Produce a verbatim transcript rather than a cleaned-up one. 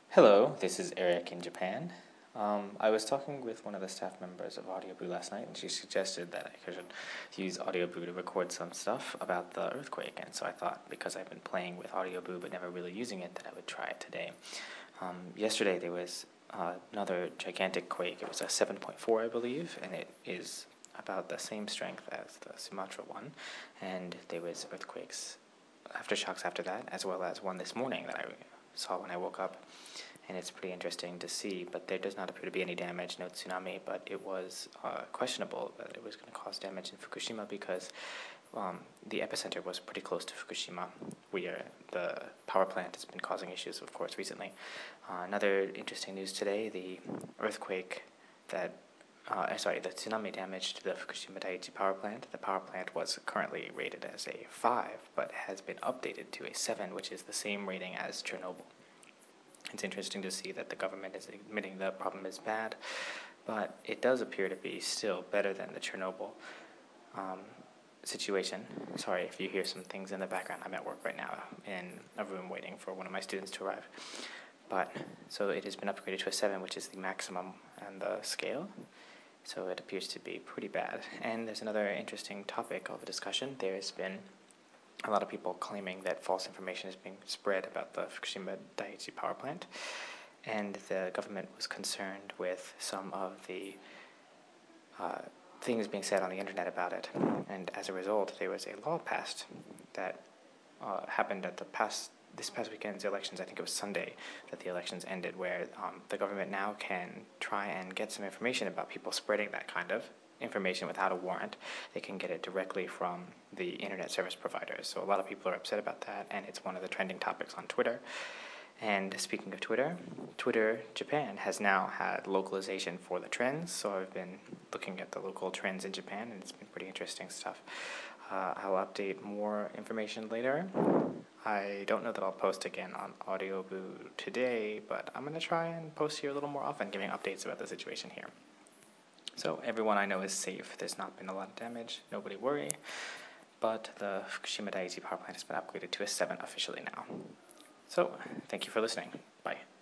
Hello, this is Eric in Japan. Um, I was talking with one of the staff members of AudioBoo last night, and she suggested that I should use AudioBoo to record some stuff about the earthquake, and so I thought, because I've been playing with AudioBoo but never really using it, that I would try it today. Um, yesterday there was uh, another gigantic quake. It was a seven point four, I believe, and it is about the same strength as the Sumatra one, and there was earthquakes, aftershocks after that, as well as one this morning that I saw when I woke up, and it's pretty interesting to see, but there does not appear to be any damage, no tsunami, but it was uh, questionable that it was going to cause damage in Fukushima because um, the epicenter was pretty close to Fukushima, where the power plant has been causing issues, of course, recently. Uh, another interesting news today, the earthquake that Uh, sorry, the tsunami damage to the Fukushima Daiichi power plant. The power plant was currently rated as a five, but has been updated to a seven, which is the same rating as Chernobyl. It's interesting to see that the government is admitting the problem is bad, but it does appear to be still better than the Chernobyl um, situation. Sorry if you hear some things in the background. I'm at work right now in a room waiting for one of my students to arrive. But so it has been upgraded to a seven, which is the maximum on the scale. So it appears to be pretty bad. And there's another interesting topic of discussion. There's been a lot of people claiming that false information is being spread about the Fukushima Daiichi power plant. And the government was concerned with some of the uh, things being said on the internet about it. And as a result, there was a law passed that uh, happened at the past this past weekend's elections. I think it was Sunday that the elections ended, where um, the government now can try and get some information about people spreading that kind of information without a warrant. They can get it directly from the internet service providers. So a lot of people are upset about that, and it's one of the trending topics on Twitter. And speaking of Twitter, Twitter Japan has now had localization for the trends, so I've been looking at the local trends in Japan, and it's been pretty interesting stuff. Uh, I'll update more information later. I don't know that I'll post again on AudioBoo today, but I'm going to try and post here a little more often, giving updates about the situation here. So everyone I know is safe. There's not been a lot of damage. Nobody worry. But the Fukushima Daiichi power plant has been upgraded to a seven officially now. So thank you for listening. Bye.